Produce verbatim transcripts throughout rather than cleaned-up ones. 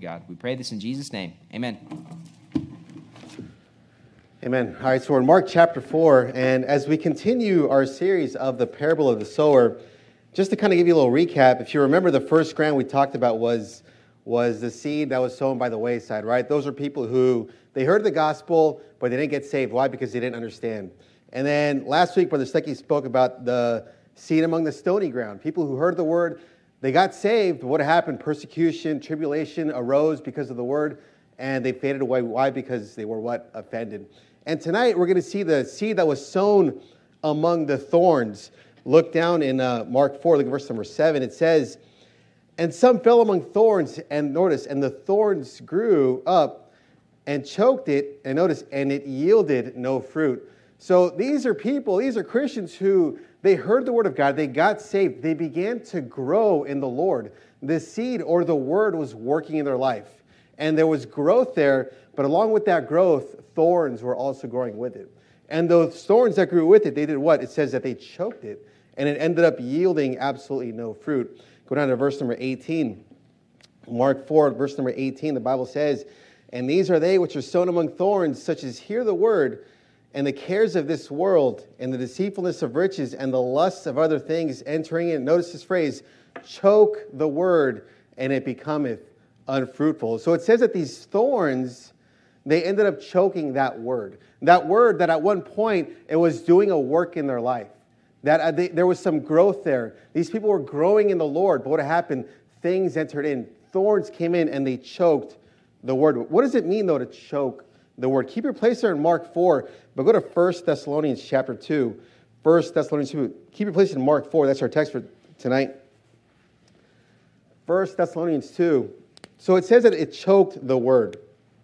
God. We pray this in Jesus' name. Amen. Amen. All right, so we're in Mark chapter four, and as we continue our series of the parable of the sower, just to kind of give you a little recap, if you remember, the first ground we talked about was, was the seed that was sown by the wayside, right? Those are people who, they heard the gospel, but they didn't get saved. Why? Because they didn't understand. And then last week, Brother Stuckey spoke about the seed among the stony ground. People who heard the word, they got saved, but what happened? Persecution, tribulation arose because of the word, and they faded away. Why? Because they were what? Offended. And tonight, we're going to see the seed that was sown among the thorns. Look down in uh, Mark four, look at verse number seven. It says, and some fell among thorns, and notice, and the thorns grew up and choked it, and notice, and it yielded no fruit. So these are people, these are Christians who, they heard the word of God, they got saved, they began to grow in the Lord. The seed or the word was working in their life. And there was growth there, but along with that growth, thorns were also growing with it. And those thorns that grew with it, they did what? It says that they choked it, and it ended up yielding absolutely no fruit. Go down to verse number eighteen. Mark four, verse number eighteen, the Bible says, and these are they which are sown among thorns, such as hear the word, and the cares of this world, and the deceitfulness of riches, and the lusts of other things entering in. Notice this phrase, choke the word, and it becometh unfruitful. So it says that these thorns, they ended up choking that word. That word that at one point, it was doing a work in their life. That uh, they, there was some growth there. These people were growing in the Lord, but what happened? Things entered in. Thorns came in and they choked the word. What does it mean, though, to choke the word? Keep your place there in Mark four, but go to First Thessalonians chapter two. First Thessalonians two. Keep your place in Mark four. That's our text for tonight. First Thessalonians two. So it says that it choked the word.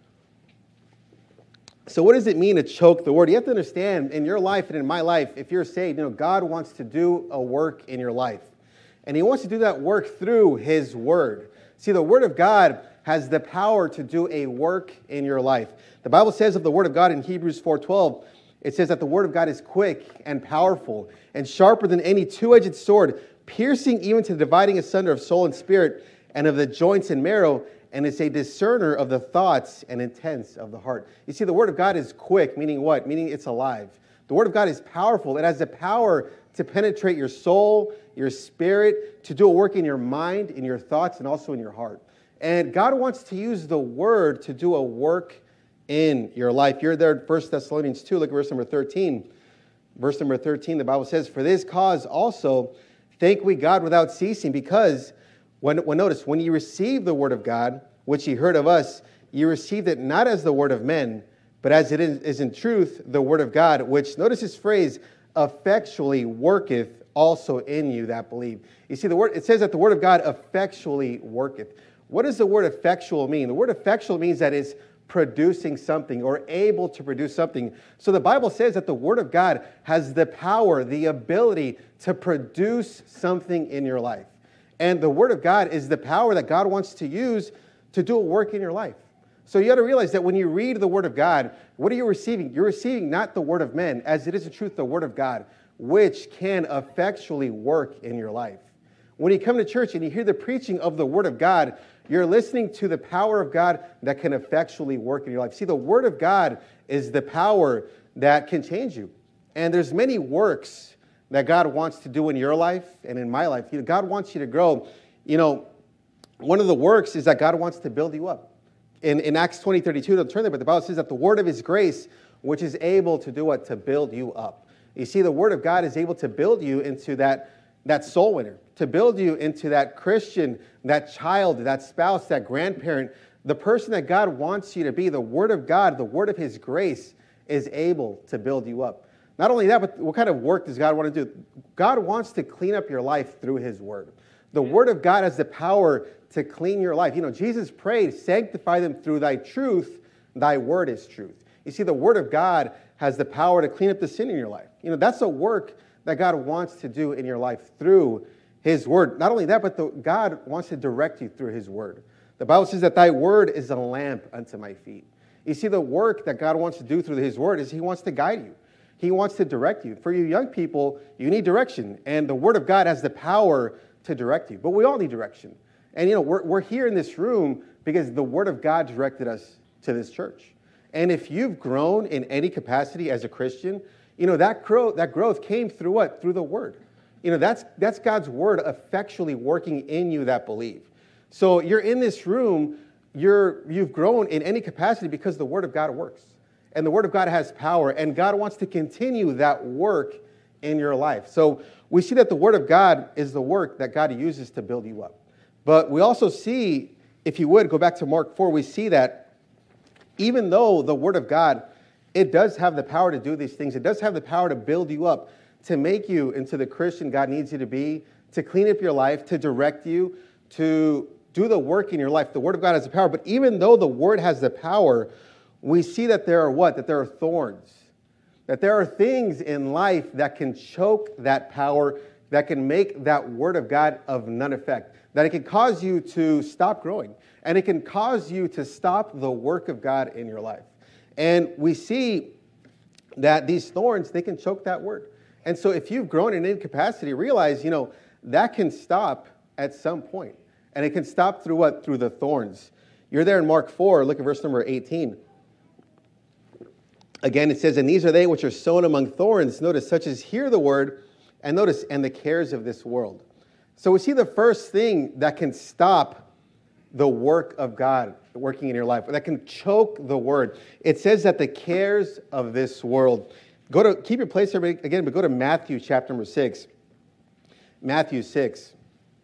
So what does it mean to choke the word? You have to understand, in your life and in my life, if you're saved, you know, God wants to do a work in your life. And he wants to do that work through his word. See, the word of God has the power to do a work in your life. The Bible says of the word of God in Hebrews four twelve, it says that the word of God is quick and powerful and sharper than any two-edged sword, piercing even to the dividing asunder of soul and spirit, and of the joints and marrow, and it's a discerner of the thoughts and intents of the heart. You see, the word of God is quick, meaning what? Meaning it's alive. The word of God is powerful. It has the power to penetrate your soul, your spirit, to do a work in your mind, in your thoughts, and also in your heart. And God wants to use the word to do a work in your life. You're there in First Thessalonians two, look at verse number thirteen. Verse number thirteen, the Bible says, for this cause also thank we God without ceasing, because When, when notice, when you receive the word of God, which ye heard of us, you received it not as the word of men, but as it is, is in truth the word of God, which, notice this phrase, effectually worketh also in you that believe. You see, the word, it says that the word of God effectually worketh. What does the word effectual mean? The word effectual means that it's producing something or able to produce something. So the Bible says that the word of God has the power, the ability to produce something in your life. And the word of God is the power that God wants to use to do a work in your life. So you got to realize that when you read the word of God, what are you receiving? You're receiving not the word of men, as it is in truth the word of God, which can effectually work in your life. When you come to church and you hear the preaching of the word of God, you're listening to the power of God that can effectually work in your life. See, the word of God is the power that can change you. And there's many works that God wants to do in your life and in my life. You know, God wants you to grow. You know, one of the works is that God wants to build you up. In, in Acts twenty thirty-two, don't turn there, but the Bible says that the word of his grace, which is able to do what? To build you up. You see, the word of God is able to build you into that, that soul winner, to build you into that Christian, that child, that spouse, that grandparent, the person that God wants you to be. The word of God, the word of his grace is able to build you up. Not only that, but what kind of work does God want to do? God wants to clean up your life through his word. The word of God has the power to clean your life. You know, Jesus prayed, sanctify them through thy truth. Thy word is truth. You see, the word of God has the power to clean up the sin in your life. You know, that's a work that God wants to do in your life through his word. Not only that, but the, God wants to direct you through his word. The Bible says that thy word is a lamp unto my feet. You see, the work that God wants to do through his word is he wants to guide you. He wants to direct you. For you young people, you need direction. And the word of God has the power to direct you. But we all need direction. And, you know, we're, we're here in this room because the Word of God directed us to this church. And if you've grown in any capacity as a Christian, you know, that growth, that growth came through what? Through the Word. You know, that's, that's God's Word effectually working in you that believe. So you're in this room, you're, you've grown in any capacity because the Word of God works. And the Word of God has power, and God wants to continue that work in your life. So we see that the Word of God is the work that God uses to build you up. But we also see, if you would, go back to Mark four, we see that even though the Word of God, it does have the power to do these things, it does have the power to build you up, to make you into the Christian God needs you to be, to clean up your life, to direct you, to do the work in your life. The Word of God has the power, but even though the Word has the power, we see that there are what? That there are thorns. That there are things in life that can choke that power, that can make that Word of God of none effect. That it can cause you to stop growing. And it can cause you to stop the work of God in your life. And we see that these thorns, they can choke that word. And so if you've grown in incapacity, realize, you know, that can stop at some point. And it can stop through what? Through the thorns. You're there in Mark four, look at verse number eighteen. Again, it says, and these are they which are sown among thorns. Notice, such as hear the word, and notice, and the cares of this world. So we see the first thing that can stop the work of God working in your life, that can choke the word. It says that the cares of this world. Go to, keep your place there again, but go to Matthew chapter number six. Matthew six.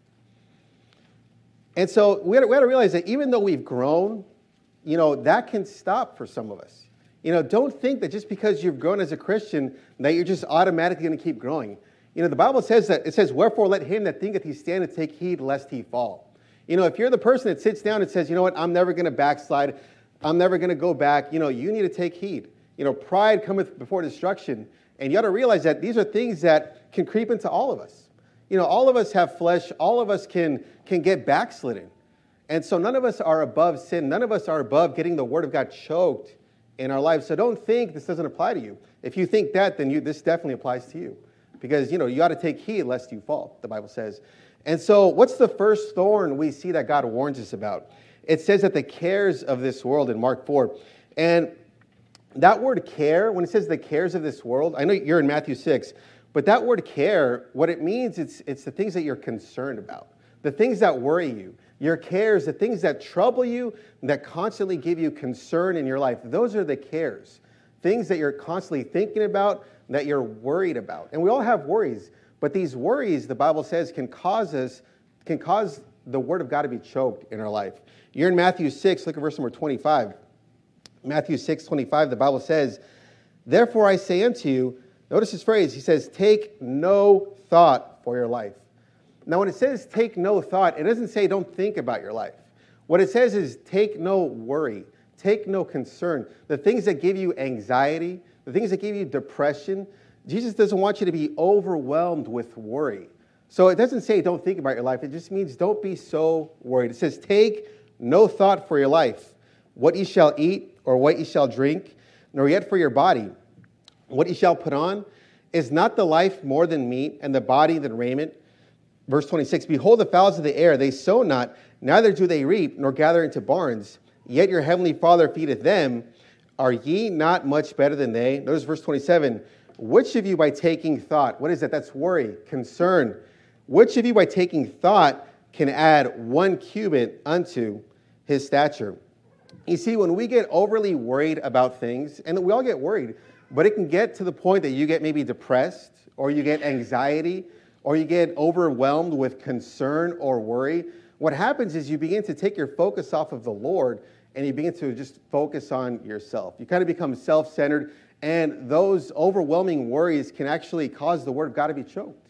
And so we have to realize that even though we've grown, you know, that can stop for some of us. You know, don't think that just because you've grown as a Christian that you're just automatically going to keep growing. You know, the Bible says that, it says, wherefore let him that thinketh he standeth take heed lest he fall. You know, if you're the person that sits down and says, you know what, I'm never going to backslide, I'm never going to go back, you know, you need to take heed. You know, pride cometh before destruction. And you ought to realize that these are things that can creep into all of us. You know, all of us have flesh, all of us can, can get backslidden. And so none of us are above sin, none of us are above getting the Word of God choked in our lives. So don't think this doesn't apply to you. If you think that, then you, this definitely applies to you. Because, you know, you ought to take heed lest you fall, the Bible says. And so what's the first thorn we see that God warns us about? It says that the cares of this world in Mark four. And that word care, when it says the cares of this world, I know you're in Matthew six, but that word care, what it means, it's, it's the things that you're concerned about. The things that worry you. Your cares, the things that trouble you, that constantly give you concern in your life, those are the cares. Things that you're constantly thinking about, that you're worried about. And we all have worries, but these worries, the Bible says, can cause us, can cause the Word of God to be choked in our life. You're in Matthew six, look at verse number twenty-five. Matthew six, twenty-five, the Bible says, therefore I say unto you, notice this phrase, he says, take no thought for your life. Now, when it says take no thought, it doesn't say don't think about your life. What it says is take no worry, take no concern. The things that give you anxiety, the things that give you depression, Jesus doesn't want you to be overwhelmed with worry. So it doesn't say don't think about your life. It just means don't be so worried. It says take no thought for your life, what ye shall eat or what ye shall drink, nor yet for your body, what ye shall put on. Is not the life more than meat, and the body than raiment? Verse twenty-six, behold the fowls of the air, they sow not, neither do they reap, nor gather into barns, yet your heavenly Father feedeth them. Are ye not much better than they? Notice verse twenty-seven, which of you by taking thought, what is that? That's worry, concern. Which of you by taking thought can add one cubit unto his stature? You see, when we get overly worried about things, and we all get worried, but it can get to the point that you get maybe depressed, or you get anxiety, or you get overwhelmed with concern or worry. What happens is you begin to take your focus off of the Lord and you begin to just focus on yourself. You kind of become self-centered, and those overwhelming worries can actually cause the Word of God to be choked.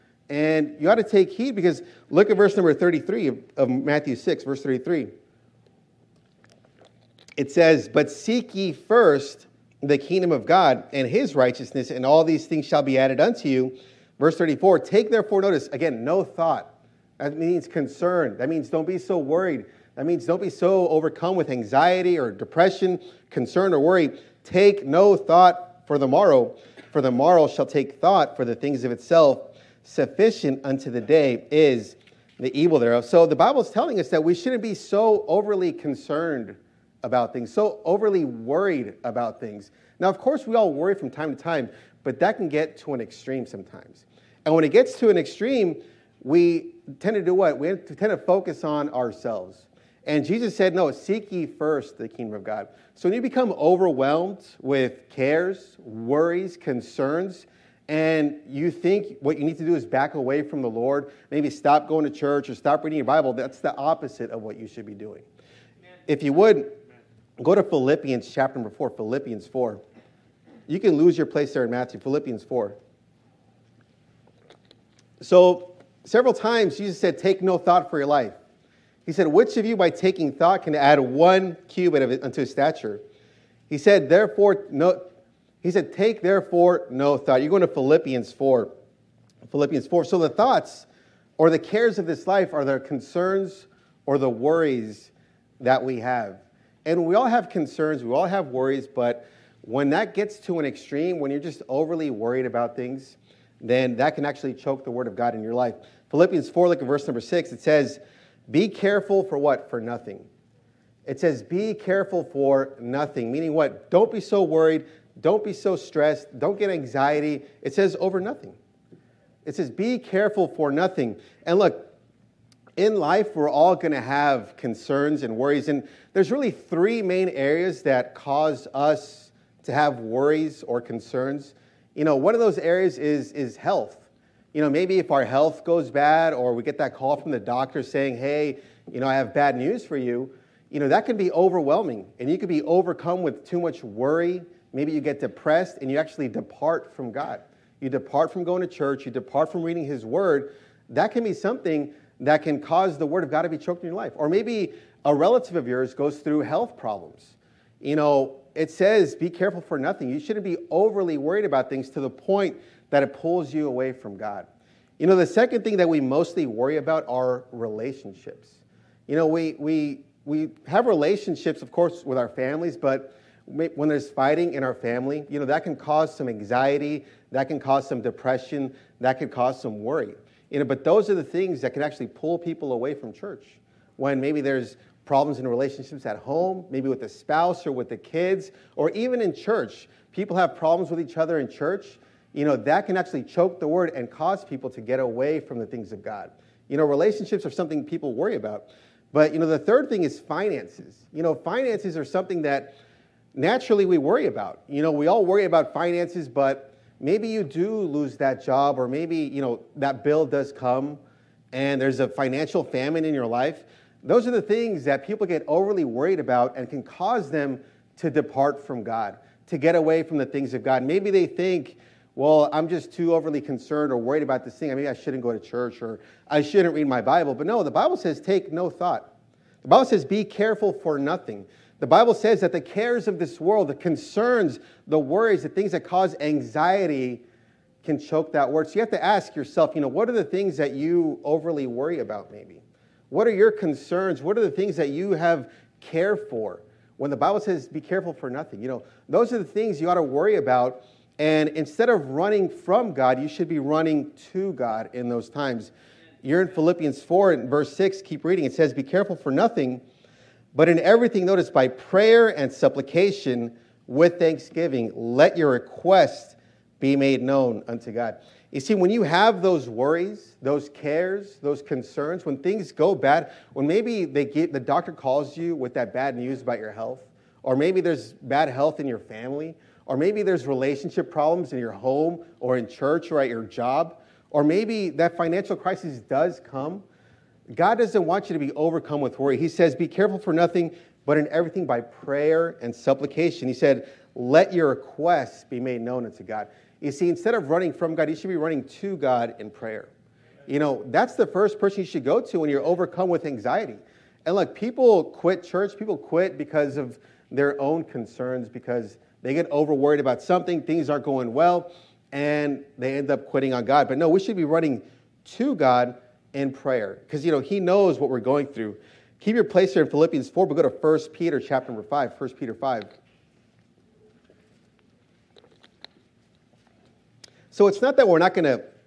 And you ought to take heed, because look at verse number thirty-three of, of Matthew six, verse thirty-three. It says, but seek ye first the kingdom of God and his righteousness, and all these things shall be added unto you. Verse thirty-four, take therefore notice, again, no thought. That means concern. That means don't be so worried. That means don't be so overcome with anxiety or depression, concern or worry. Take no thought for the morrow, for the morrow shall take thought for the things of itself. Sufficient unto the day is the evil thereof. So the Bible is telling us that we shouldn't be so overly concerned about things, so overly worried about things. Now, of course, we all worry from time to time, but that can get to an extreme sometimes. And when it gets to an extreme, we tend to do what? We tend to focus on ourselves. And Jesus said, no, seek ye first the kingdom of God. So when you become overwhelmed with cares, worries, concerns, and you think what you need to do is back away from the Lord, maybe stop going to church or stop reading your Bible, that's the opposite of what you should be doing. If you would, go to Philippians chapter number four, Philippians four. You can lose your place there in Matthew, Philippians four. So several times Jesus said, take no thought for your life. He said, which of you by taking thought can add one cubit of it unto his stature? He said, therefore, no, he said, take therefore no thought. You're going to Philippians four. Philippians four. So the thoughts or the cares of this life are the concerns or the worries that we have. And we all have concerns, we all have worries, but when that gets to an extreme, when you're just overly worried about things, then that can actually choke the word of God in your life. Philippians four, look at verse number six. It says, be careful for what? For nothing. It says, be careful for nothing. Meaning what? Don't be so worried. Don't be so stressed. Don't get anxiety. It says over nothing. It says, be careful for nothing. And look, in life, we're all going to have concerns and worries. And there's really three main areas that cause us to have worries or concerns. You know, one of those areas is, is health. You know, maybe if our health goes bad or we get that call from the doctor saying, hey, you know, I have bad news for you, you know, that can be overwhelming. And you could be overcome with too much worry. Maybe you get depressed and you actually depart from God. You depart from going to church. You depart from reading his word. That can be something that can cause the word of God to be choked in your life. Or maybe a relative of yours goes through health problems. You know, it says, be careful for nothing. You shouldn't be overly worried about things to the point that it pulls you away from God. You know, the second thing that we mostly worry about are relationships. You know, we we we have relationships, of course, with our families, but when there's fighting in our family, you know, that can cause some anxiety, that can cause some depression, that can cause some worry. You know, but those are the things that can actually pull people away from church. When maybe there's problems in relationships at home, maybe with the spouse or with the kids, or even in church. People have problems with each other in church. You know, that can actually choke the word and cause people to get away from the things of God. You know, relationships are something people worry about. But, you know, the third thing is finances. You know, finances are something that naturally we worry about. You know, we all worry about finances, but maybe you do lose that job, or maybe, you know, that bill does come and there's a financial famine in your life. Those are the things that people get overly worried about and can cause them to depart from God, to get away from the things of God. Maybe they think, well, I'm just too overly concerned or worried about this thing. Maybe I shouldn't go to church, or I shouldn't read my Bible. But no, the Bible says take no thought. The Bible says be careful for nothing. The Bible says that the cares of this world, the concerns, the worries, the things that cause anxiety can choke that word. So you have to ask yourself, you know, what are the things that you overly worry about maybe? What are your concerns? What are the things that you have care for? When the Bible says be careful for nothing, you know, those are the things you ought to worry about. And instead of running from God, you should be running to God in those times. You're in Philippians four and verse six, keep reading. It says, be careful for nothing, but in everything, notice, by prayer and supplication with thanksgiving, let your request be made known unto God. You see, when you have those worries, those cares, those concerns, when things go bad, when maybe they get, the doctor calls you with that bad news about your health, or maybe there's bad health in your family, or maybe there's relationship problems in your home or in church or at your job, or maybe that financial crisis does come, God doesn't want you to be overcome with worry. He says, be careful for nothing, but in everything by prayer and supplication. He said, let your requests be made known unto God. You see, instead of running from God, you should be running to God in prayer. You know, that's the first person you should go to when you're overcome with anxiety. And look, people quit church, people quit because of their own concerns, because they get over worried about something, things aren't going well, and they end up quitting on God. But no, we should be running to God in prayer, because, you know, he knows what we're going through. Keep your place here in Philippians four, but go to First Peter chapter number five, First Peter five. So it's not that we're not going to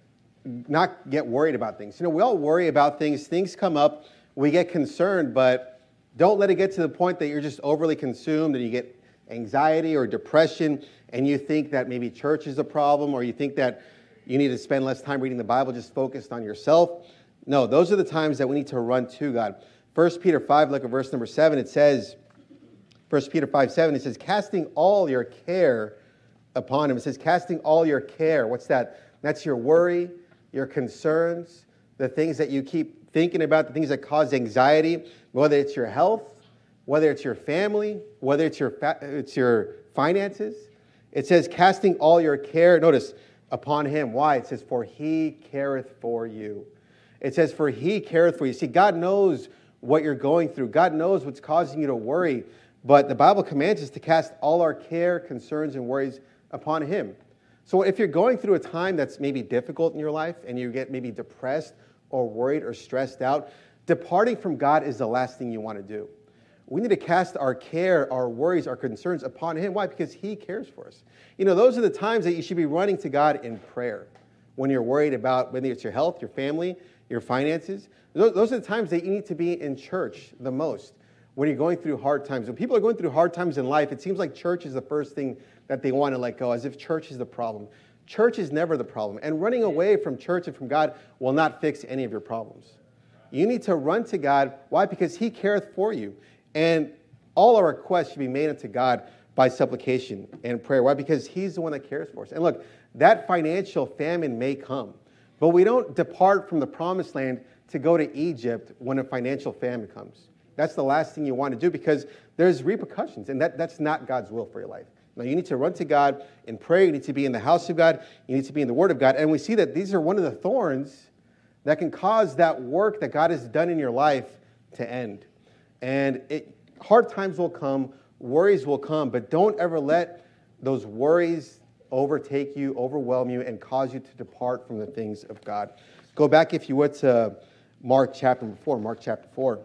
not get worried about things. You know, we all worry about things. Things come up. We get concerned, but don't let it get to the point that you're just overly consumed and you get anxiety or depression and you think that maybe church is a problem, or you think that you need to spend less time reading the Bible, just focused on yourself. No, those are the times that we need to run to God. First Peter five, look at verse number seven. It says, First Peter five, seven, it says, casting all your care upon him. It says, casting all your care. What's that? That's your worry, your concerns, the things that you keep thinking about, the things that cause anxiety, whether it's your health, whether it's your family, whether it's your fa- it's your finances. It says, casting all your care, notice, upon him. Why? It says, for he careth for you. It says, for he careth for you. See, God knows what you're going through. God knows what's causing you to worry. But the Bible commands us to cast all our care, concerns, and worries upon him. So if you're going through a time that's maybe difficult in your life and you get maybe depressed or worried or stressed out, departing from God is the last thing you want to do. We need to cast our care, our worries, our concerns upon him. Why? Because he cares for us. You know, those are the times that you should be running to God in prayer. When you're worried about whether it's your health, your family, your finances. Those are the times that you need to be in church the most. When you're going through hard times. When people are going through hard times in life, it seems like church is the first thing that they want to let go, as if church is the problem. Church is never the problem. And running away from church and from God will not fix any of your problems. You need to run to God. Why? Because he careth for you. And all our requests should be made unto God by supplication and prayer. Why? Because he's the one that cares for us. And look, that financial famine may come, but we don't depart from the promised land to go to Egypt when a financial famine comes. That's the last thing you want to do, because there's repercussions, and that, that's not God's will for your life. Now, you need to run to God in prayer. You need to be in the house of God. You need to be in the Word of God. And we see that these are one of the thorns that can cause that work that God has done in your life to end. And it, hard times will come, worries will come, but don't ever let those worries overtake you, overwhelm you, and cause you to depart from the things of God. Go back, if you would, to Mark chapter four. Mark chapter four.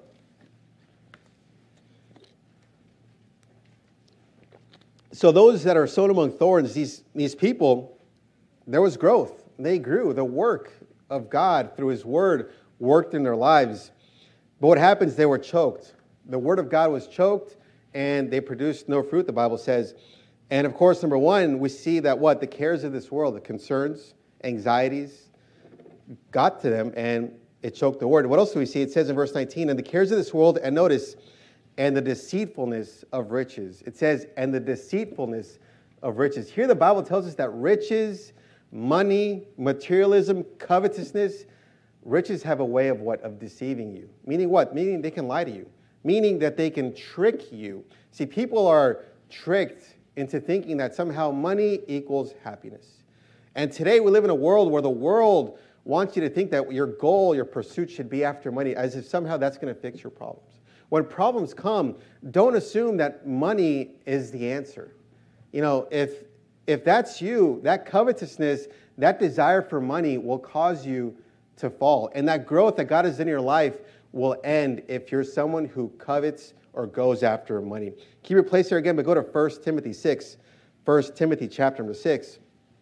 So those that are sown among thorns, these, these people, there was growth. They grew. The work of God through his word worked in their lives. But what happens, they were choked. The word of God was choked, and they produced no fruit, the Bible says. And of course, number one, we see that what? The cares of this world, the concerns, anxieties, got to them, and it choked the word. What else do we see? It says in verse nineteen, and the cares of this world, and notice, and the deceitfulness of riches. It says, and the deceitfulness of riches. Here the Bible tells us that riches, money, materialism, covetousness, riches have a way of what? Of deceiving you. Meaning what? Meaning they can lie to you. Meaning that they can trick you. See, people are tricked into thinking that somehow money equals happiness. And today we live in a world where the world wants you to think that your goal, your pursuit should be after money, as if somehow that's going to fix your problems. When problems come, don't assume that money is the answer. You know, if if that's you, that covetousness, that desire for money will cause you to fall. And that growth that God has in your life will end if you're someone who covets or goes after money. Keep your place there again, but go to First Timothy six. First Timothy chapter number six.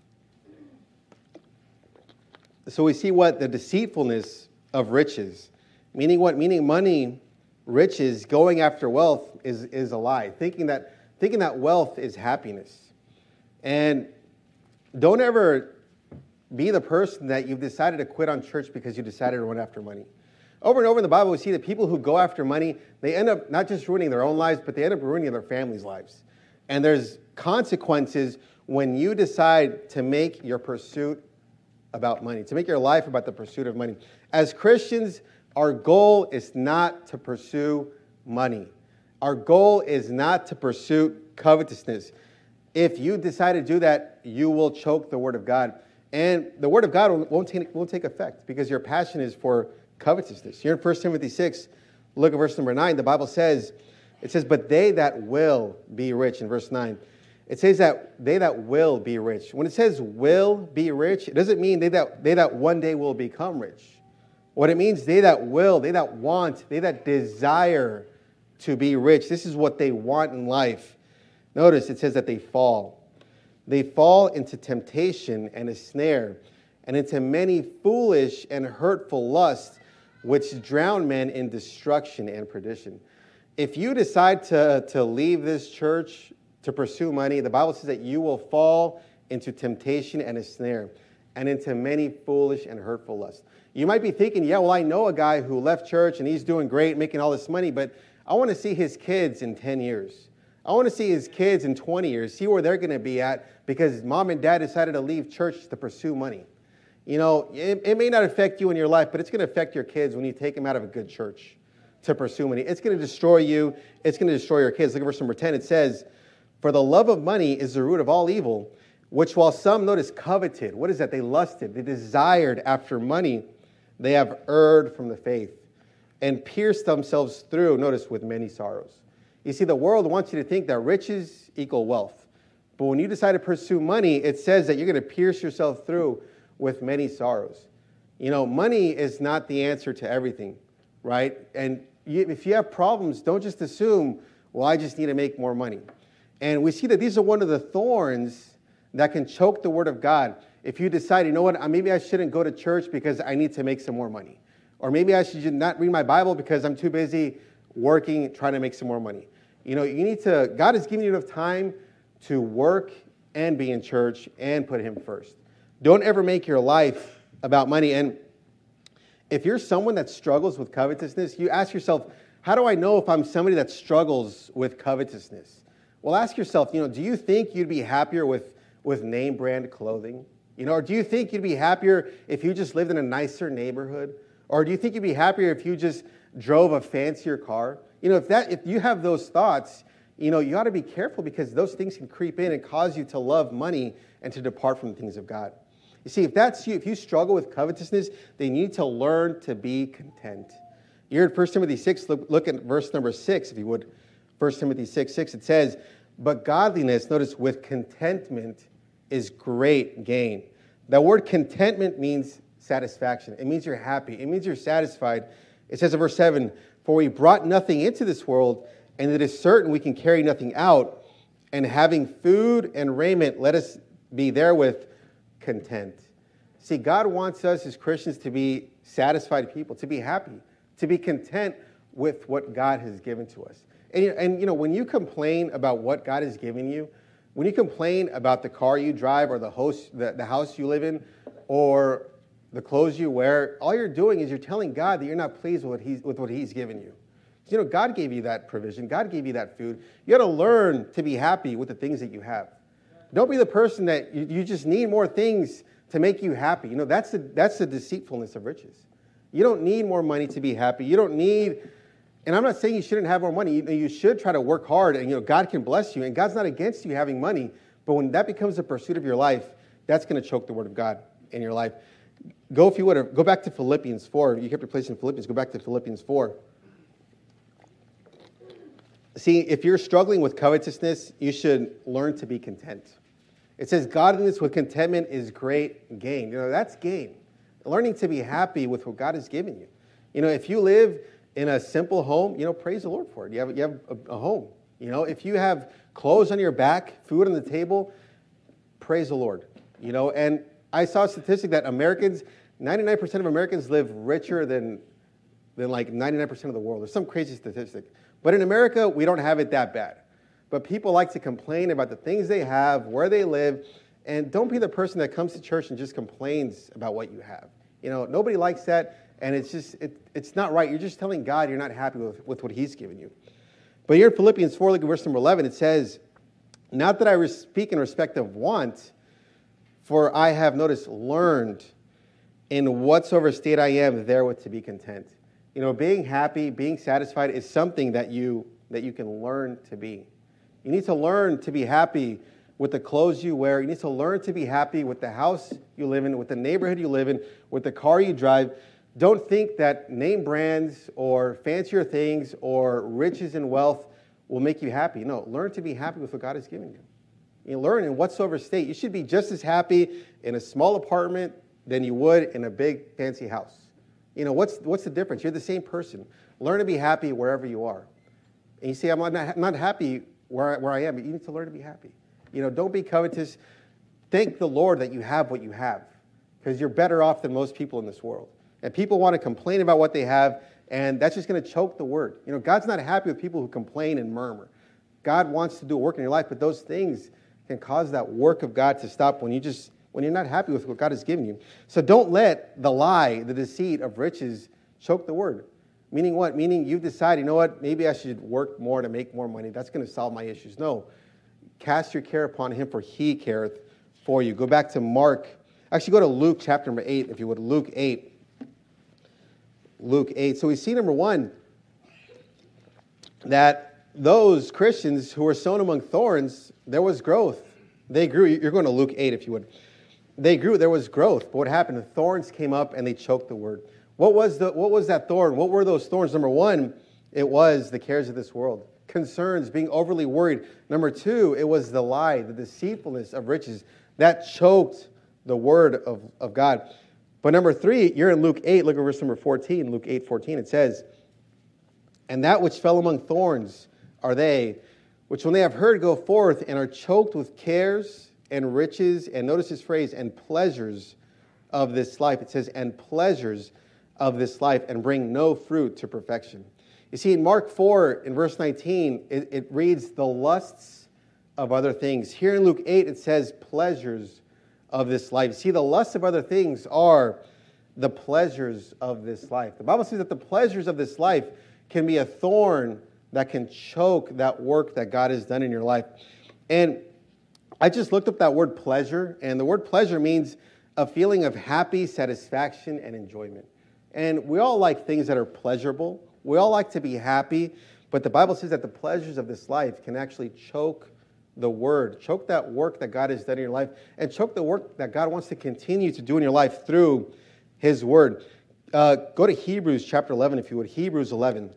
So we see what? The deceitfulness of riches. Meaning what? Meaning money, riches, going after wealth is, is a lie. Thinking that, thinking that wealth is happiness. And don't ever be the person that you've decided to quit on church because you decided to run after money. Over and over in the Bible, we see that people who go after money, they end up not just ruining their own lives, but they end up ruining their families' lives. And there's consequences when you decide to make your pursuit about money, to make your life about the pursuit of money. As Christians, our goal is not to pursue money. Our goal is not to pursue covetousness. If you decide to do that, you will choke the Word of God. And the Word of God won't take, won't take effect because your passion is for covetousness. Here in First Timothy six, look at verse number nine. The Bible says, it says, but they that will be rich, in verse nine. It says that they that will be rich. When it says will be rich, it doesn't mean they that, they that one day will become rich. What it means, they that will, they that want, they that desire to be rich. This is what they want in life. Notice it says that they fall. They fall into temptation and a snare and into many foolish and hurtful lusts, which drown men in destruction and perdition. If you decide to, to leave this church to pursue money, the Bible says that you will fall into temptation and a snare, and into many foolish and hurtful lusts. You might be thinking, yeah, well, I know a guy who left church and he's doing great, making all this money, but I want to see his kids in ten years. I want to see his kids in twenty years, see where they're going to be at, because mom and dad decided to leave church to pursue money. You know, it, it may not affect you in your life, but it's going to affect your kids when you take them out of a good church to pursue money. It's going to destroy you. It's going to destroy your kids. Look at verse number ten. It says, for the love of money is the root of all evil, which while some, notice, coveted. What is that? They lusted. They desired after money. They have erred from the faith and pierced themselves through, notice, with many sorrows. You see, the world wants you to think that riches equal wealth. But when you decide to pursue money, it says that you're going to pierce yourself through with many sorrows. You know, money is not the answer to everything, right? And you, if you have problems, don't just assume, well, I just need to make more money. And we see that these are one of the thorns that can choke the word of God. If you decide, you know what, maybe I shouldn't go to church because I need to make some more money. Or maybe I should not read my Bible because I'm too busy working, trying to make some more money. You know, you need to, God has given you enough time to work and be in church and put him first. Don't ever make your life about money. And if you're someone that struggles with covetousness, you ask yourself, how do I know if I'm somebody that struggles with covetousness? Well, ask yourself, you know, do you think you'd be happier with, with name brand clothing? You know, or do you think you'd be happier if you just lived in a nicer neighborhood? Or do you think you'd be happier if you just drove a fancier car? You know, if that if you have those thoughts, you know, you ought to be careful, because those things can creep in and cause you to love money and to depart from the things of God. You see, if that's you, if you struggle with covetousness, then you need to learn to be content. You're in First Timothy six, look, look at verse number six, if you would. First Timothy six, six, it says, but godliness, notice, with contentment is great gain. That word contentment means satisfaction. It means you're happy. It means you're satisfied. It says in verse seven, for we brought nothing into this world, and it is certain we can carry nothing out. And having food and raiment, let us be therewith content. See, God wants us as Christians to be satisfied people, to be happy, to be content with what God has given to us. And, and you know, when you complain about what God has given you, when you complain about the car you drive or the house, the, the house you live in, or the clothes you wear, all you're doing is you're telling God that you're not pleased with what he's, with what he's given you. You know, God gave you that provision. God gave you that food. You got to learn to be happy with the things that you have. Don't be the person that you, you just need more things to make you happy. You know, that's the, that's the deceitfulness of riches. You don't need more money to be happy. You don't need, and I'm not saying you shouldn't have more money. You, you should try to work hard, and, you know, God can bless you, and God's not against you having money. But when that becomes a pursuit of your life, that's going to choke the word of God in your life. Go, if you would, go back to Philippians four. You kept your place in Philippians. Go back to Philippians four. See, if you're struggling with covetousness, you should learn to be content. It says godliness with contentment is great gain. You know, that's gain. Learning to be happy with what God has given you. You know, if you live in a simple home, you know, praise the Lord for it. You have, you have a, a home. You know, if you have clothes on your back, food on the table, praise the Lord. You know, and I saw a statistic that Americans, ninety-nine percent of Americans live richer than, than like ninety-nine percent of the world. There's some crazy statistic. But in America, we don't have it that bad. But people like to complain about the things they have, where they live, and don't be the person that comes to church and just complains about what you have. You know, nobody likes that, and it's just, it, it's not right. You're just telling God you're not happy with, with what he's given you. But here in Philippians four, look at verse number eleven, it says, not that I speak in respect of want, for I have, noticed, learned in whatsoever state I am therewith to be content. You know, being happy, being satisfied is something that you that you can learn to be. You need to learn to be happy with the clothes you wear. You need to learn to be happy with the house you live in, with the neighborhood you live in, with the car you drive. Don't think that name brands or fancier things or riches and wealth will make you happy. No, learn to be happy with what God has given you. You learn in whatsoever state. You should be just as happy in a small apartment than you would in a big fancy house. You know, what's what's the difference? You're the same person. Learn to be happy wherever you are. And you say, I'm not, I'm not happy where I, where I am, but you need to learn to be happy. You know, don't be covetous. Thank the Lord that you have what you have. because you're better off than most people in this world. And people want to complain about what they have, and that's just going to choke the word. You know, God's not happy with people who complain and murmur. God wants to do a work in your life, but those things can cause that work of God to stop when you just when you're not happy with what God has given you. So don't let the lie, the deceit of riches choke the word. Meaning what? Meaning you've decided, you know what, maybe I should work more to make more money. That's going to solve my issues. No. Cast your care upon him, for he careth for you. Go back to Mark. Actually, go to Luke chapter number eight, if you would. Luke eight. Luke eight. So we see, number one, that those Christians who were sown among thorns, there was growth. They grew. You're going to Luke eight, if you would. They grew. There was growth. But what happened? The thorns came up and they choked the word. What was the? What was that thorn? What were those thorns? Number one, it was the cares of this world. Concerns, being overly worried. Number two, it was the lie, the deceitfulness of riches. That choked the word of, of God. But number three, you're in Luke eight, look at verse number fourteen. Luke eight fourteen, it says, and that which fell among thorns are they, which when they have heard go forth and are choked with cares and riches, and notice this phrase, and pleasures of this life. It says, and pleasures of this life, and bring no fruit to perfection. You see, in Mark four, in verse nineteen, it, it reads, the lusts of other things. Here in Luke eight, it says, pleasures of this life. See, the lusts of other things are the pleasures of this life. The Bible says that the pleasures of this life can be a thorn that can choke that work that God has done in your life. And I just looked up that word pleasure, and the word pleasure means a feeling of happy satisfaction and enjoyment. And we all like things that are pleasurable. We all like to be happy, but the Bible says that the pleasures of this life can actually choke the word, choke that work that God has done in your life, and choke the work that God wants to continue to do in your life through his word. Uh, go to Hebrews chapter eleven, if you would. Hebrews eleven.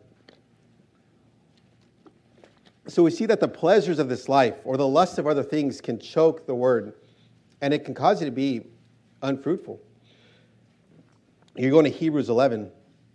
So we see that the pleasures of this life or the lust of other things can choke the word, and it can cause you to be unfruitful. You're going to Hebrews eleven.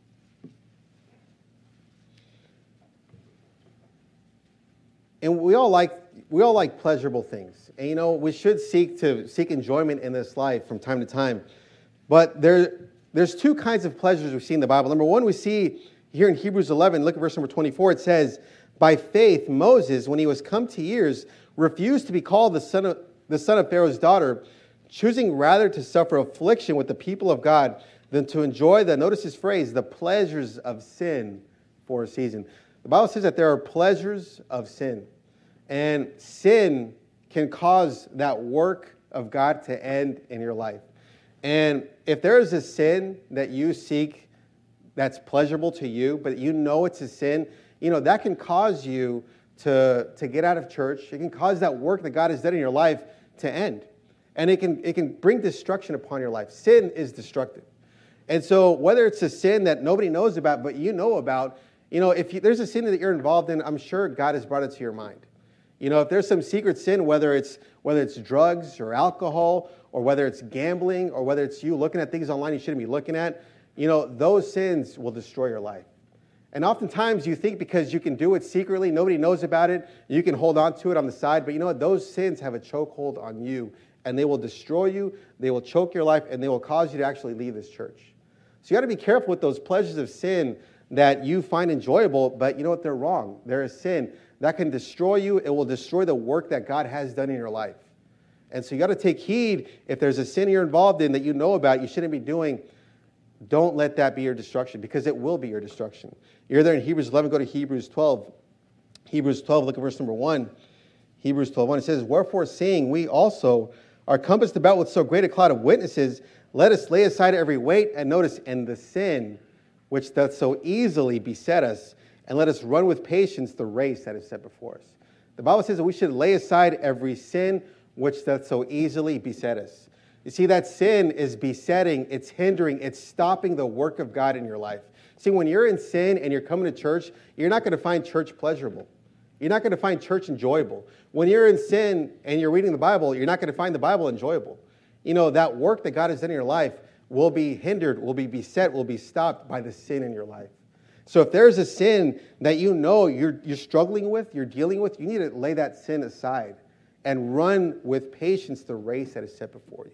And we all like we all like pleasurable things. And you know, we should seek to seek enjoyment in this life from time to time. But there there's two kinds of pleasures we see in the Bible. Number one, we see here in Hebrews eleven, look at verse number twenty-four, it says, by faith Moses, when he was come to years, refused to be called the son of the son of Pharaoh's daughter, choosing rather to suffer affliction with the people of God than to enjoy the, notice this phrase, the pleasures of sin for a season. The Bible says that there are pleasures of sin. And sin can cause that work of God to end in your life. And if there is a sin that you seek that's pleasurable to you, but you know it's a sin, you know, that can cause you to, to get out of church. It can cause that work that God has done in your life to end. And it can, it can bring destruction upon your life. Sin is destructive. And so whether it's a sin that nobody knows about, but you know about, you know, if you, there's a sin that you're involved in, I'm sure God has brought it to your mind. You know, if there's some secret sin, whether it's whether it's drugs or alcohol, or whether it's gambling, or whether it's you looking at things online you shouldn't be looking at, you know, those sins will destroy your life. And oftentimes you think because you can do it secretly, nobody knows about it, you can hold on to it on the side, but you know what? Those sins have a chokehold on you, and they will destroy you, they will choke your life, and they will cause you to actually leave this church. So you got to be careful with those pleasures of sin that you find enjoyable, but you know what? They're wrong. They're a sin that can destroy you. It will destroy the work that God has done in your life. And so you got to take heed. If there's a sin you're involved in that you know about, you shouldn't be doing, don't let that be your destruction, because it will be your destruction. You're there in Hebrews eleven, go to Hebrews twelve. Hebrews twelve, look at verse number one. Hebrews twelve, one, it says, wherefore seeing we also are compassed about with so great a cloud of witnesses, let us lay aside every weight, and notice, and the sin which doth so easily beset us, and let us run with patience the race that is set before us. The Bible says that we should lay aside every sin which doth so easily beset us. You see, that sin is besetting, it's hindering, it's stopping the work of God in your life. See, when you're in sin and you're coming to church, you're not going to find church pleasurable. You're not going to find church enjoyable. When you're in sin and you're reading the Bible, you're not going to find the Bible enjoyable. You know, that work that God has done in your life will be hindered, will be beset, will be stopped by the sin in your life. So if there's a sin that you know you're, you're struggling with, you're dealing with, you need to lay that sin aside and run with patience the race that is set before you.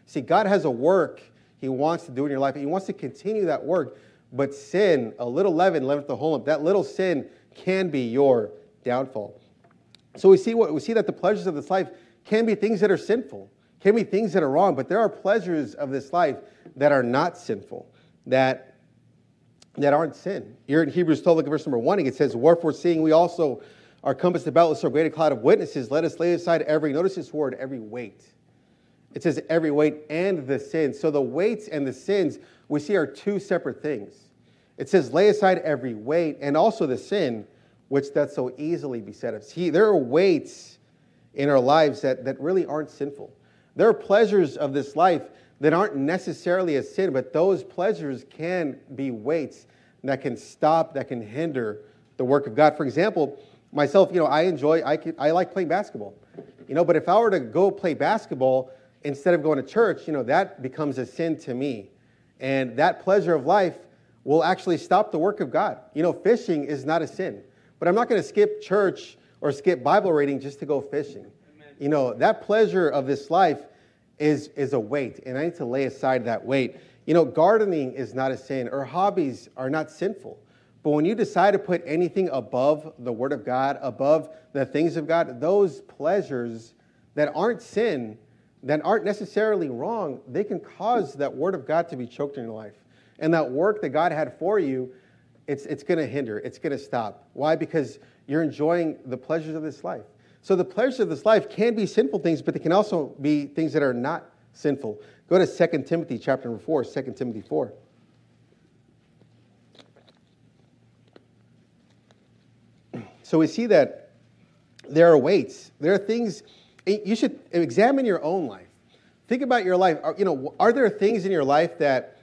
See, God has a work he wants to do in your life. He wants to continue that work. But sin, a little leaven, leaveneth the whole lump. That little sin can be your downfall. So we see what we see that the pleasures of this life can be things that are sinful, can be things that are wrong, but there are pleasures of this life that are not sinful, that, that aren't sin. Here in Hebrews twelve, look at verse number one, it says, wherefore seeing we also are compassed about with so great a cloud of witnesses, let us lay aside every, notice this word, every weight. It says every weight and the sins. So the weights and the sins we see are two separate things. It says lay aside every weight and also the sin which doth so easily beset us. See, there are weights in our lives that, that really aren't sinful. There are pleasures of this life that aren't necessarily a sin, but those pleasures can be weights that can stop, that can hinder the work of God. For example, myself, you know, I enjoy, I, can, I like playing basketball. You know, but if I were to go play basketball instead of going to church, you know, that becomes a sin to me. And that pleasure of life will actually stop the work of God. You know, fishing is not a sin. But I'm not going to skip church or skip Bible reading just to go fishing. Amen. You know, that pleasure of this life is, is a weight, and I need to lay aside that weight. You know, gardening is not a sin, or hobbies are not sinful. But when you decide to put anything above the Word of God, above the things of God, those pleasures that aren't sin, that aren't necessarily wrong, they can cause that Word of God to be choked in your life. And that work that God had for you, it's, it's going to hinder, it's going to stop. Why? Because you're enjoying the pleasures of this life. So the pleasures of this life can be sinful things, but they can also be things that are not sinful. Go to Second Timothy chapter number four, Second Timothy four. So we see that there are weights. There are things, you should examine your own life. Think about your life. You know, are there things in your life that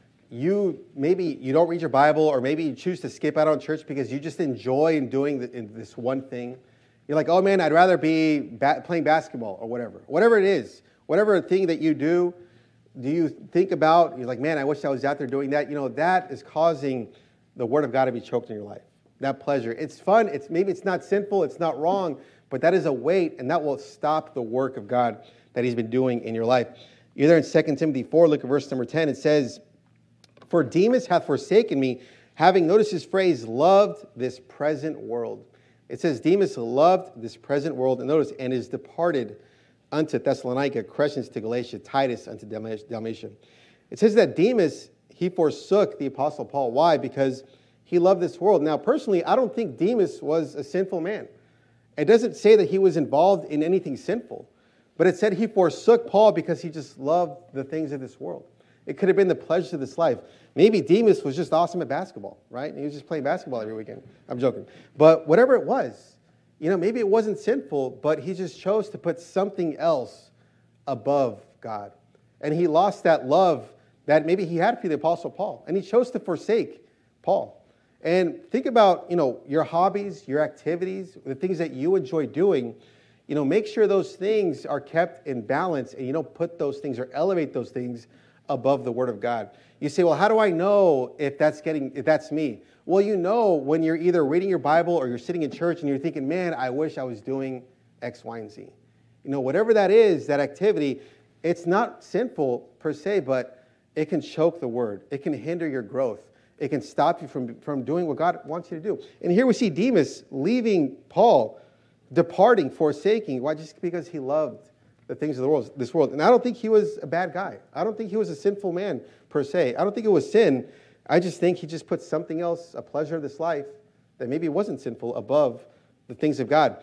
you, maybe you don't read your Bible, or maybe you choose to skip out on church because you just enjoy in doing the, in this one thing? You're like, oh man, I'd rather be ba- playing basketball or whatever. Whatever it is, whatever thing that you do, do you think about, you're like, man, I wish I was out there doing that. You know, that is causing the Word of God to be choked in your life. That pleasure. It's fun. It's maybe it's not sinful. It's not wrong, but that is a weight, and that will stop the work of God that He's been doing in your life. You're there in Second Timothy four, look at verse number ten. It says, for Demas hath forsaken me, having, notice this phrase, loved this present world. It says Demas loved this present world, and notice, and is departed unto Thessalonica, Crescens to Galatia, Titus unto Dalmatia. It says that Demas, he forsook the Apostle Paul. Why? Because he loved this world. Now, personally, I don't think Demas was a sinful man. It doesn't say that he was involved in anything sinful, but it said he forsook Paul because he just loved the things of this world. It could have been the pleasures of this life. Maybe Demas was just awesome at basketball, right? And he was just playing basketball every weekend. I'm joking. But whatever it was, you know, maybe it wasn't sinful, but he just chose to put something else above God. And he lost that love that maybe he had for the Apostle Paul. And he chose to forsake Paul. And think about, you know, your hobbies, your activities, the things that you enjoy doing. You know, make sure those things are kept in balance, and you don't put those things or elevate those things above the Word of God. You say, well, how do I know if that's getting, if that's me? Well, you know when you're either reading your Bible or you're sitting in church and you're thinking, man, I wish I was doing X, Y, and Z. You know, whatever that is, that activity, it's not sinful per se, but it can choke the Word. It can hinder your growth. It can stop you from, from doing what God wants you to do. And here we see Demas leaving Paul, departing, forsaking. Why? Just because he loved the things of the world, this world. And I don't think he was a bad guy. I don't think he was a sinful man per se. I don't think it was sin. I just think he just put something else, a pleasure of this life, that maybe wasn't sinful, above the things of God.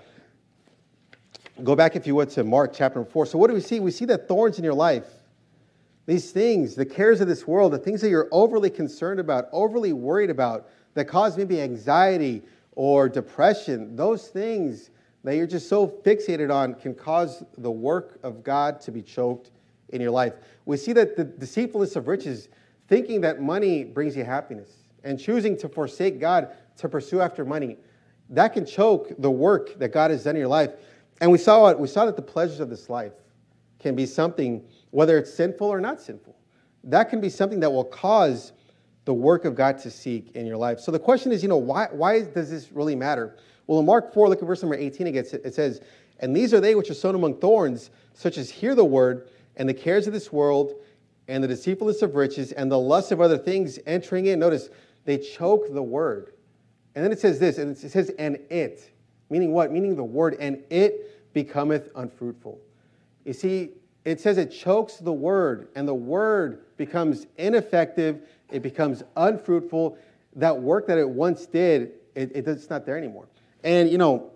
Go back, if you would, to Mark chapter four. So what do we see? We see that thorns in your life, these things, the cares of this world, the things that you're overly concerned about, overly worried about, that cause maybe anxiety or depression, those things that you're just so fixated on can cause the work of God to be choked in your life. We see that the deceitfulness of riches, thinking that money brings you happiness, and choosing to forsake God to pursue after money, that can choke the work that God has done in your life. And we saw it, we saw that the pleasures of this life can be something, whether it's sinful or not sinful, that can be something that will cause the work of God to seek in your life. So the question is, you know, why, why does this really matter? Well, in Mark four, look at verse number eighteen again. It says, and these are they which are sown among thorns, such as hear the word, and the cares of this world, and the deceitfulness of riches, and the lust of other things entering in. Notice, they choke the word. And then it says this, and it says, and it. Meaning what? Meaning the word, and it becometh unfruitful. You see, it says it chokes the word, and the word becomes ineffective, it becomes unfruitful. That work that it once did, it, it, it's not there anymore. And, you know,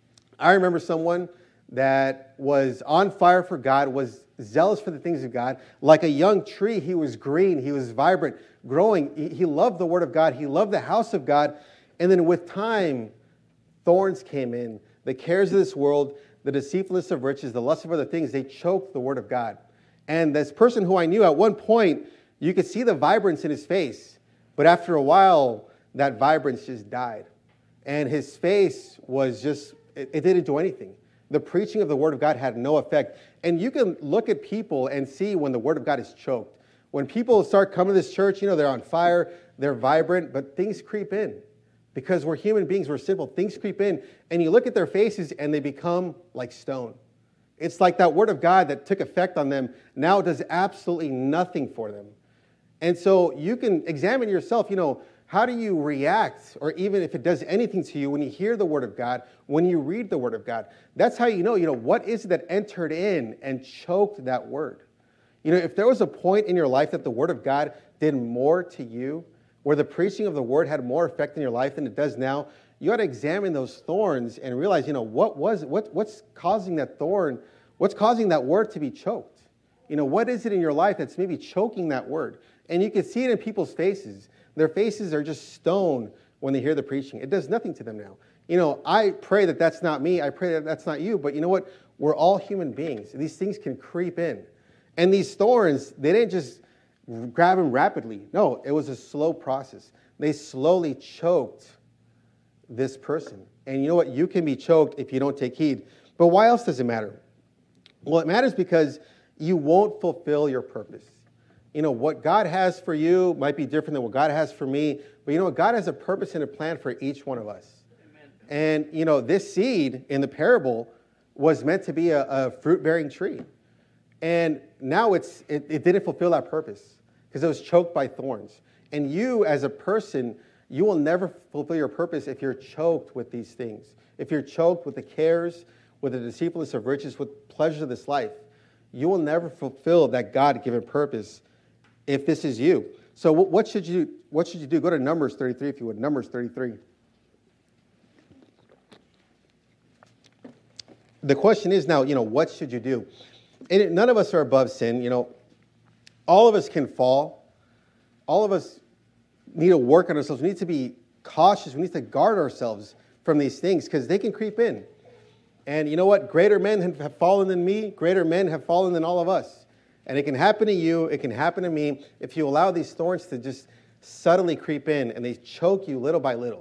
I remember someone that was on fire for God, was zealous for the things of God. Like a young tree, he was green, he was vibrant, growing. He, he loved the Word of God, he loved the house of God. And then with time, thorns came in. The cares of this world, the deceitfulness of riches, the lust of other things, they choked the Word of God. And this person who I knew, at one point, you could see the vibrance in his face. But after a while, that vibrance just died. And his face was just, it, it didn't do anything. The preaching of the Word of God had no effect. And you can look at people and see when the Word of God is choked. When people start coming to this church, you know, they're on fire, they're vibrant, but things creep in. Because we're human beings, we're simple. Things creep in, and you look at their faces, and they become like stone. It's like that Word of God that took effect on them now does absolutely nothing for them. And so you can examine yourself, you know, how do you react, or even if it does anything to you when you hear the Word of God, when you read the Word of God? That's how you know, you know, what is it that entered in and choked that Word? You know, if there was a point in your life that the Word of God did more to you, where the preaching of the Word had more effect in your life than it does now, you ought to examine those thorns and realize, you know, what was what what's causing that thorn, what's causing that Word to be choked? You know, what is it in your life that's maybe choking that Word? And you can see it in people's faces. Their faces are just stone when they hear the preaching. It does nothing to them now. You know, I pray that that's not me. I pray that that's not you. But you know what? We're all human beings. These things can creep in. And these thorns, they didn't just grab them rapidly. No, it was a slow process. They slowly choked this person. And you know what? You can be choked if you don't take heed. But why else does it matter? Well, it matters because you won't fulfill your purpose. You know, what God has for you might be different than what God has for me. But you know what? God has a purpose and a plan for each one of us. Amen. And, you know, this seed in the parable was meant to be a, a fruit-bearing tree. And now it's it, it didn't fulfill that purpose because it was choked by thorns. And you, as a person, you will never fulfill your purpose if you're choked with these things. If you're choked with the cares, with the deceitfulness of riches, with pleasures of this life, you will never fulfill that God-given purpose if this is you. So what should you what should you do? Go to Numbers thirty-three, if you would. Numbers thirty-three. The question is now, you know, what should you do? And it, none of us are above sin. You know, all of us can fall. All of us need to work on ourselves. We need to be cautious. We need to guard ourselves from these things because they can creep in. And you know what? Greater men have fallen than me. Greater men have fallen than all of us. And it can happen to you, it can happen to me, if you allow these thorns to just subtly creep in and they choke you little by little.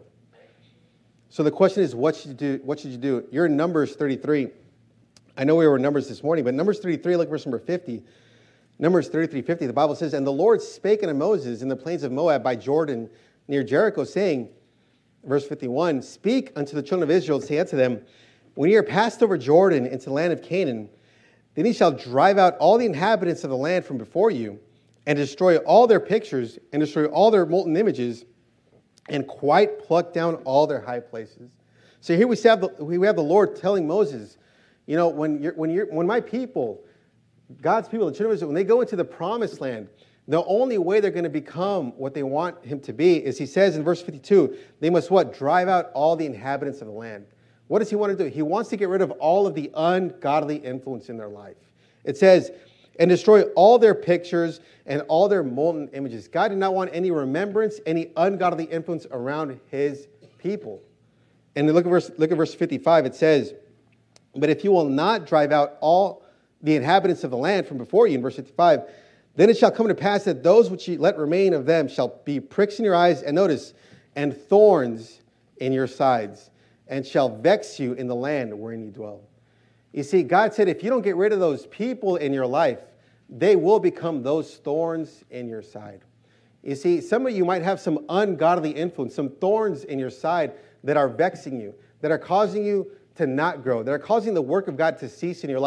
So the question is, what should you do? What should you do? You're in Numbers thirty-three. I know we were in Numbers this morning, but Numbers thirty-three, look at verse number fifty. Numbers thirty-three fifty, the Bible says, and the Lord spake unto Moses in the plains of Moab by Jordan near Jericho, saying, verse fifty-one, speak unto the children of Israel, say unto them, when ye are passed over Jordan into the land of Canaan, then he shall drive out all the inhabitants of the land from before you, and destroy all their pictures, and destroy all their molten images, and quite pluck down all their high places. So here we have the, we have the Lord telling Moses, you know, when you're, when you're, when my people, God's people, the children of Israel, when they go into the promised land, the only way they're going to become what they want him to be is, he says in verse fifty-two, they must what? Drive out all the inhabitants of the land. What does he want to do? He wants to get rid of all of the ungodly influence in their life. It says, and destroy all their pictures and all their molten images. God did not want any remembrance, any ungodly influence around his people. And look at verse, look at verse fifty-five. It says, but if you will not drive out all the inhabitants of the land from before you, in verse fifty-five, then it shall come to pass that those which ye let remain of them shall be pricks in your eyes, and notice, and thorns in your sides, and shall vex you in the land wherein you dwell. You see, God said, if you don't get rid of those people in your life, they will become those thorns in your side. You see, some of you might have some ungodly influence, some thorns in your side that are vexing you, that are causing you to not grow, that are causing the work of God to cease in your life.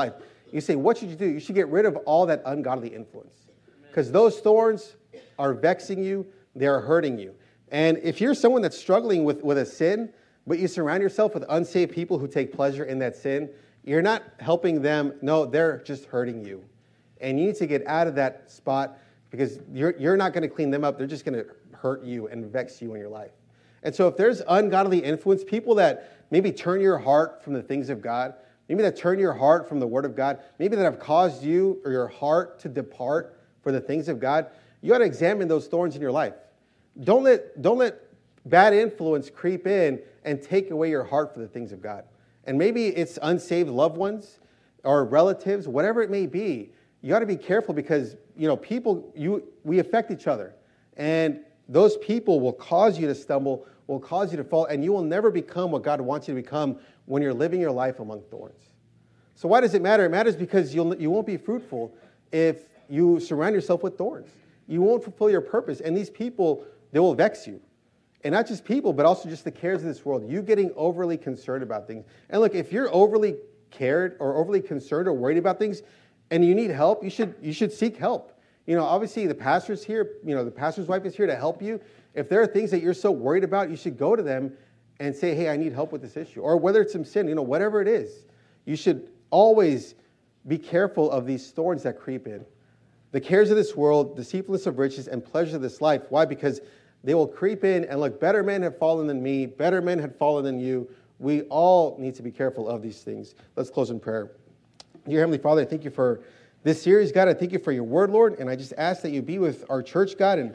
You say, what should you do? You should get rid of all that ungodly influence. Because those thorns are vexing you, they are hurting you. And if you're someone that's struggling with, with a sin, but you surround yourself with unsaved people who take pleasure in that sin, you're not helping them. No, they're just hurting you. And you need to get out of that spot because you're, you're not going to clean them up. They're just going to hurt you and vex you in your life. And so if there's ungodly influence, people that maybe turn your heart from the things of God, maybe that turn your heart from the Word of God, maybe that have caused you or your heart to depart for the things of God, you got to examine those thorns in your life. Don't let, don't let bad influence creep in and take away your heart for the things of God. And maybe it's unsaved loved ones or relatives, whatever it may be. You got to be careful because, you know, people, you we affect each other. And those people will cause you to stumble, will cause you to fall, and you will never become what God wants you to become when you're living your life among thorns. So why does it matter? It matters because you'll, you won't be fruitful if you surround yourself with thorns. You won't fulfill your purpose. And these people, they will vex you. And not just people, but also just the cares of this world. You getting overly concerned about things. And look, if you're overly cared or overly concerned or worried about things and you need help, you should you should seek help. You know, obviously the pastor's here, you know, the pastor's wife is here to help you. If there are things that you're so worried about, you should go to them and say, hey, I need help with this issue. Or whether it's some sin, you know, whatever it is, you should always be careful of these thorns that creep in. The cares of this world, deceitfulness of riches, and pleasures of this life. Why? Because they will creep in and look, better men have fallen than me, better men have fallen than you. We all need to be careful of these things. Let's close in prayer. Dear Heavenly Father, I thank you for this series, God. I thank you for your word, Lord, and I just ask that you be with our church, God, and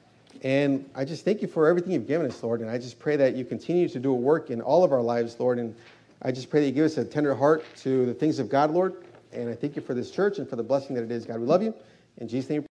and I just thank you for everything you've given us, Lord, and I just pray that you continue to do a work in all of our lives, Lord, and I just pray that you give us a tender heart to the things of God, Lord, and I thank you for this church and for the blessing that it is, God. We love you. In Jesus' name.